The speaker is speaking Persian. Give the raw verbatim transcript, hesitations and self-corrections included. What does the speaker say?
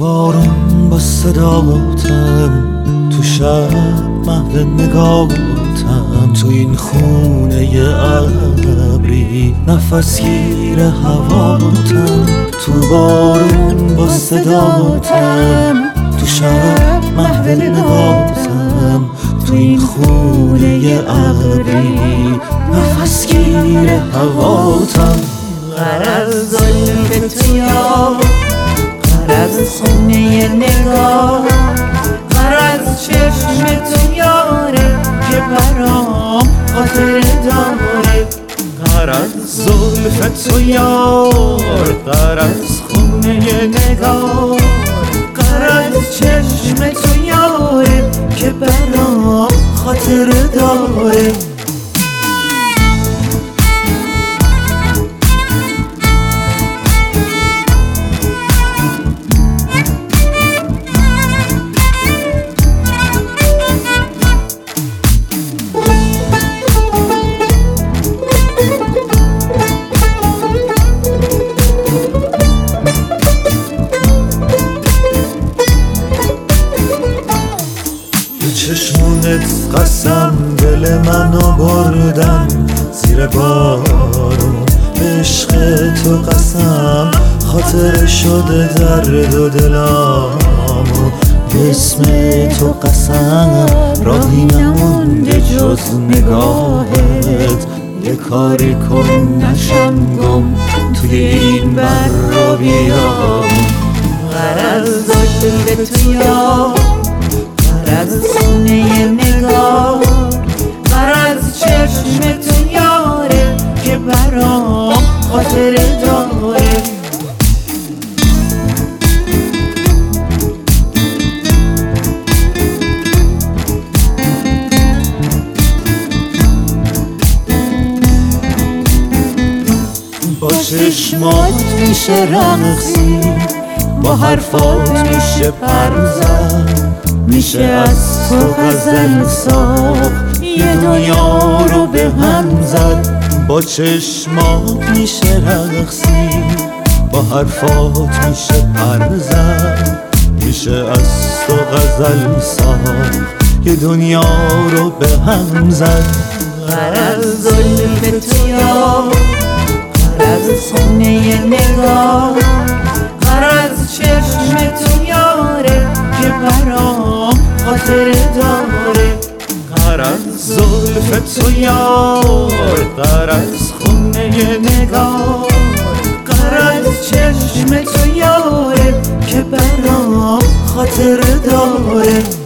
بارون با صداتم، تو شب محو نگاتم، تو این خونه ابری نفس گیر هواتم. تو بارون با صداتم، تو شب محو نگاتم، تو این خونه ابری نفس گیر هواتم. غرض زلف تو یار، غرض خونه نگاه، غرض چشم تو یاره که برام خاطر داره. غرض زلف تو یار، غرض خونه نگاه، غرض چشم تو یاره که برام خاطر داره. چشمونت قسم دل منو بردن زیر بارون، عشق تو قسم خاطر شده درد و دلامو. اسم تو قسم راهی نمونده جز نگاهت، یه کاری کن نشم گم توی این بر و بیابون. غرض زلف تو یار، غرض خونه نگاه، غرض چشم تو یاره که برام خاطر داره. با چشمات میشه رقصی، با حرفات میشه پر زد، میشه از تو غزل ساخت، یه دنیا رو به هم زد. با چشمات میشه رقصی، با حرفات میشه پر زد، میشه از تو غزل ساخت، یه دنیا رو به هم زد. غرض زلف تو یار، غرض خونه نگاه، غرض چشم تو یاره که برام خاطر داره. غرض زلف تو یار، غرض خونه نگاه، غرض چشم تو یاره که برام خاطر داره.